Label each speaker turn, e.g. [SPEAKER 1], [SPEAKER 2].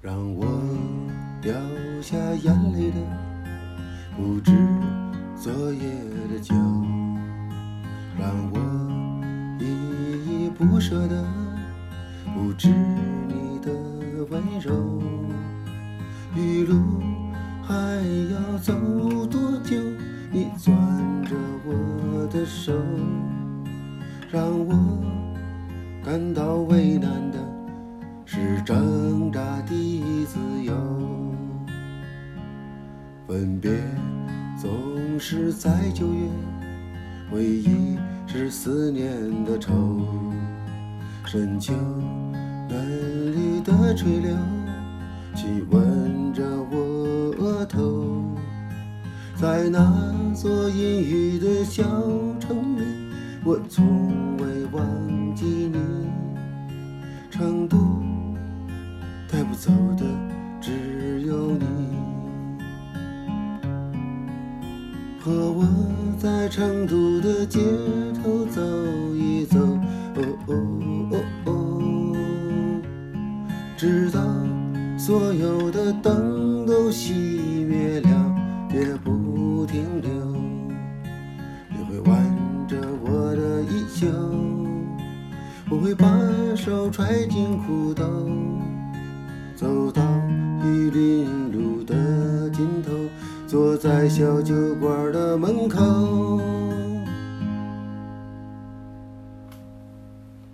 [SPEAKER 1] 让我掉下眼泪的不止昨夜的酒，让我依依不舍的不止你的温柔。余路还要走多久？你攥着我的手，让我感到为难的是挣扎的自由。分别总是在9月，回忆是思念的愁。深秋嫩绿的垂柳，细吻着我额头。在那座阴郁的小城里，我从未忘记你。成都带不走的只有你，和我在成都的街头走一走，直到所有的灯都熄灭了，也不停留。你会挽着我的衣袖，我会把手揣进裤兜，走到玉林路的尽头，坐在小酒馆的门口。